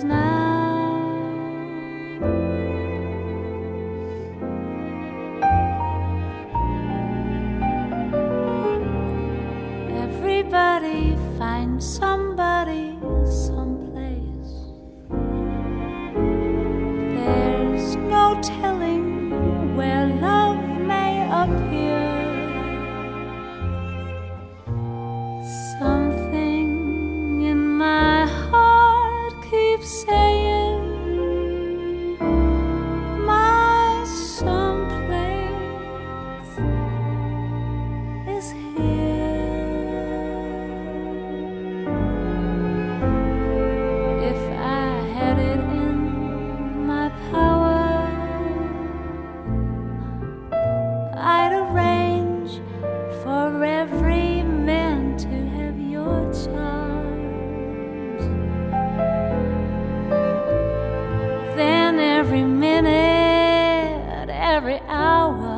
now. Everybody finds somebody someplace. There's no telling where love may appear. Something in my heart keeps saying my someplace is here. If I had it in my power, I'd arrange for every man to have your charms. Then every minute, every hour,